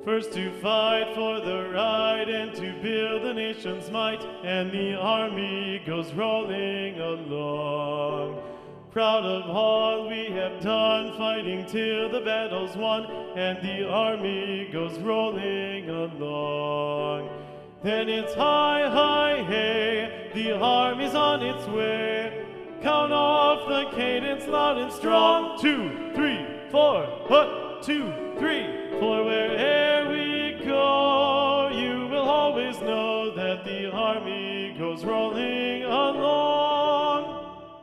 First to fight for the right and to build the nation's might, and the army goes rolling along. Proud of all we have done, fighting till the battle's won, and the army goes rolling along. Then it's hi, hi, hey, the army's on its way. Count off the cadence loud and strong. 2, 3, 4, hut, 2, 3. For where'er we go, you will always know that the army goes rolling along.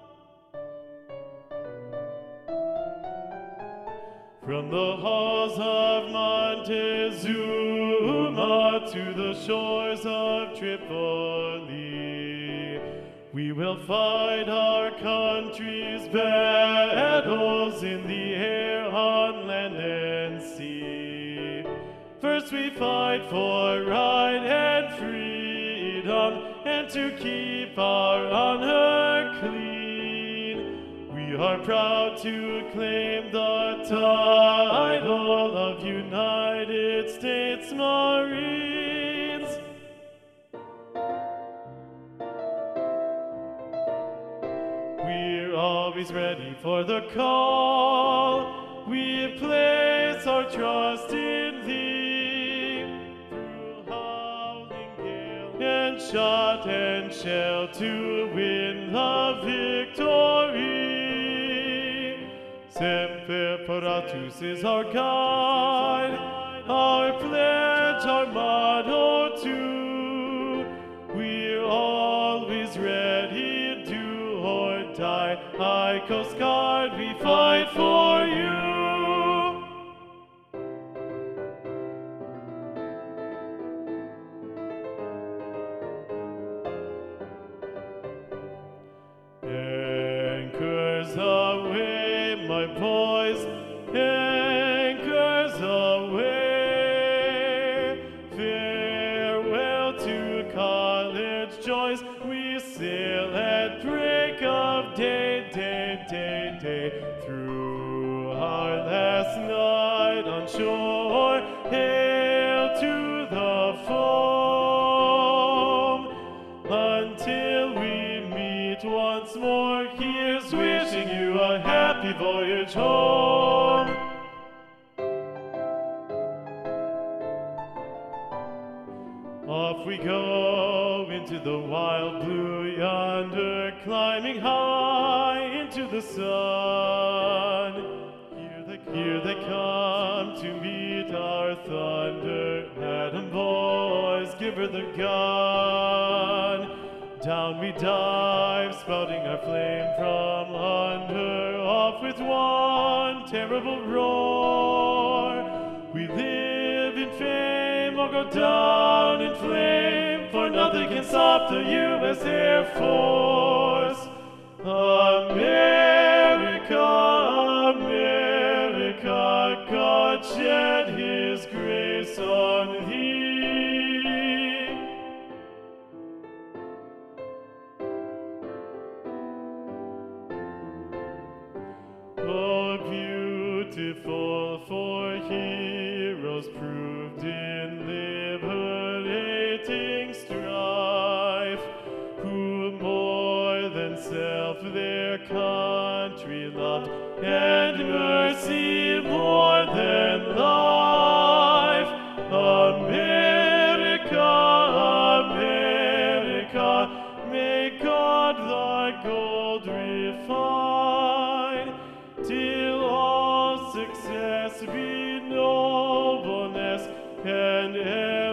From the halls of Montezuma to the shores of Tripoli, we will fight our country's battles in the air, on land and sea. First we fight for right and freedom, and to keep our honor clean. We are proud to claim the title of United States Marines. We're always ready for the call. We place our trust in Thee. Through howling gale and shot and shell to win the victory. Semper Paratus is our guide, our pledge, our motto too. We're always ready, do or die. High Coast Guard, we fight for you. Anchors away, my boys, anchors away. Farewell to college joys, we sail at break of day, day, day, day. Through our last night on shore, hail to the foam. Until we meet once more, here's wishing you a happy voyage home. Off we go into the wild blue yonder, climbing high into the sun. Here they come to meet our thunder. Madam boys, give her the gun. Down we dive, spouting our flame from under. Off with one terrible roar. We live in fame or go down in flame, for nothing can stop the U.S. Air Force. America, America, God shed His grace on thee. Oh, beautiful for heroes proved in liberating strife, who more than self their country loved, and mercy more than life. America, America, may God thy gold refine, till all success be nobleness and